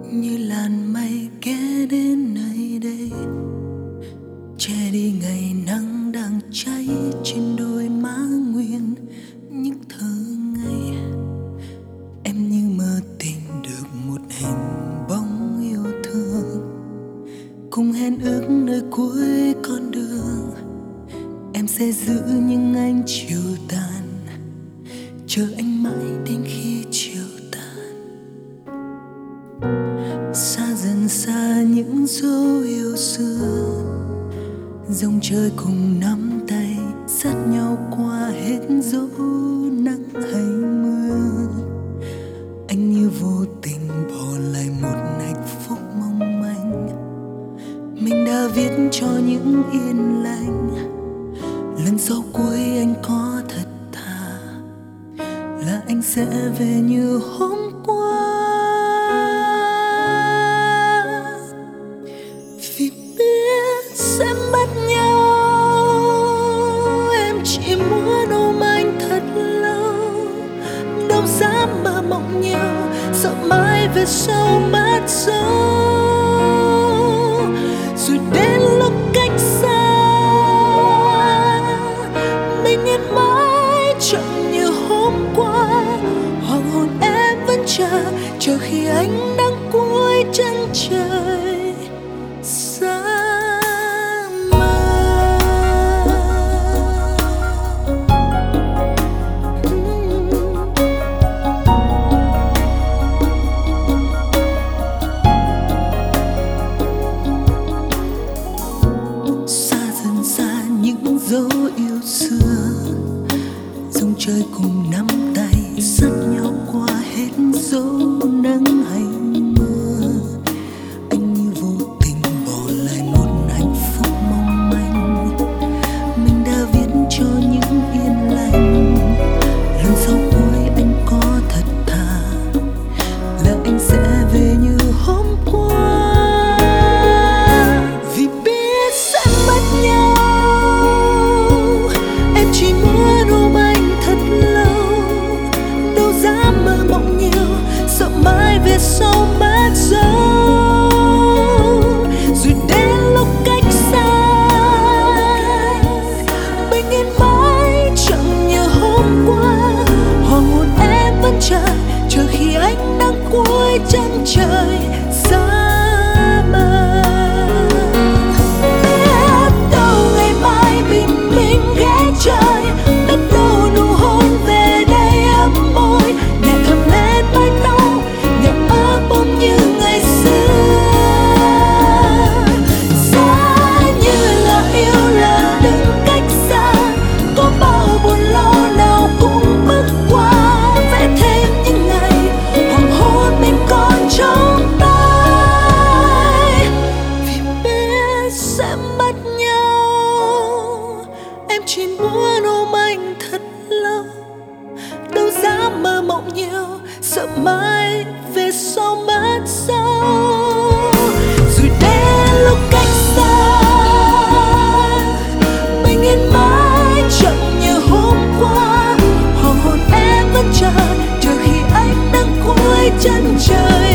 như làn mây ghé đến nơi đây, che đi ngày nắng đang cháy trên đôi má nguyên những thơ ngây. Em như mơ tìm được một hình bóng yêu thương, cùng hẹn ước nơi cuối con đường. Em sẽ giữ những ánh chiều tàn, chờ anh mãi đến khi chiều tàn. Xa dần xa những dấu yêu xưa, dòng trời cùng nắm tay dắt nhau qua hết dấu nắng hay mưa. Anh như vô tình bỏ lại một hạnh phúc mong manh, mình đã viết cho những yên lành. Lần sau cuối anh có thật thà là anh sẽ về như hôm qua. Vì biết sẽ mất nhau, em chỉ muốn ôm anh thật lâu. Đâu dám mơ mộng nhiều, sợ mãi về sau mất dấu. Rồi đến lúc cách xa, mình yên mãi chẳng như hôm qua. Hoàng hôn em vẫn chờ khi ánh nắng cuối chân trời xa mờ. Xa dần xa những dấu yêu xưa, dòng trời cùng nắm tay dắt nhau qua hết dấu nắng hay mưa. Anh như vô tình bỏ lại một hạnh phúc mong manh, mình đã viết cho những yên lành. Lần sau cuối anh có thật thà là anh sẽ về như hôm qua. Vì biết sẽ mất nhau, em chỉ muốn ôm anh thật lâu. Đâu dám mơ mộng nhiều, sợ mãi về sau mất dấu. Rồi đến lúc cách xa, bình yên mãi chẳng như hôm qua. Hoàng hôn em vẫn chờ khi ánh nắng cuối chân trời xa mờ. Biết đâu ngày mai bình minh ghé trời, biết đâu nụ hôn về đây ấm môi, nhẹ thầm lên mái tóc, nhẹ ấm ôm như ngày xưa. Giá như là yêu là đứng cách xa, có bao buồn lo nào cũng bước qua. Vẽ thêm những ngày hoàng hôn mình còn trong tay. Vì biết sẽ mất nhau, em chỉ muốn ôm anh thật lâu. Đâu dám mơ mộng nhiều, sợ mãi về sau mất dấu. Rồi đến lúc cách xa, bình yên mãi chẳng như hôm qua. Hoàng hôn em vẫn chờ khi ánh nắng cuối chân trời